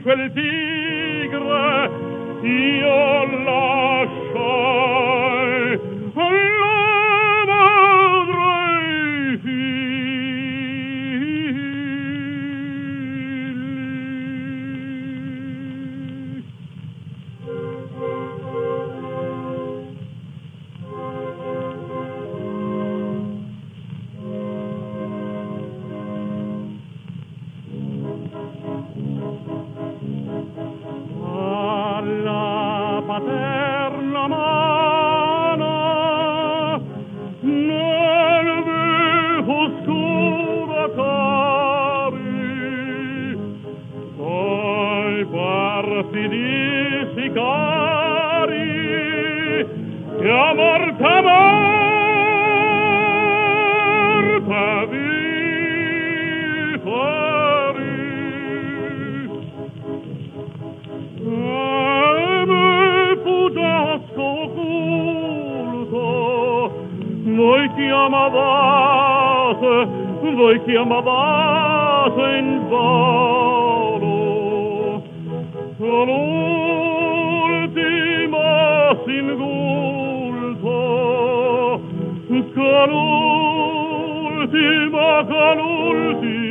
quel tigre io lasciai alla madre i figli. Alla paterna mano nel vivo scudacari dai perfidi sicari che a morte vi fari. Me fuggiasco occulto, voi chiamavate invano, l'ultimo singulto, con l'ultimo